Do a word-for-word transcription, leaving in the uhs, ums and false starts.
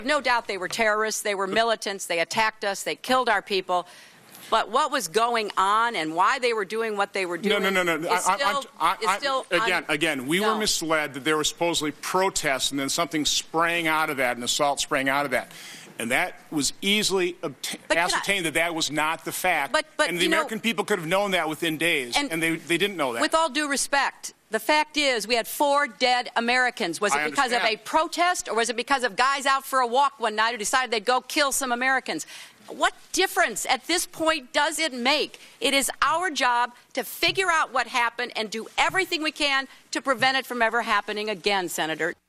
No doubt they were terrorists, they were militants, they attacked us, they killed our people. But what was going on and why they were doing what they were doing no, no, no, no. is I, still, I, I, is still I, again, un- again, we no. were misled that there were supposedly protests and then something sprang out of that, an assault sprang out of that. And that was easily obta- ascertained I, that that was not the fact. But, but, and the American know, people could have known that within days, and, and they, they didn't know that. With all due respect, the fact is we had four dead Americans. Was it I because understand. of a protest, or was it because of guys out for a walk one night who decided they'd go kill some Americans? What difference at this point does it make? It is our job to figure out what happened and do everything we can to prevent it from ever happening again, Senator.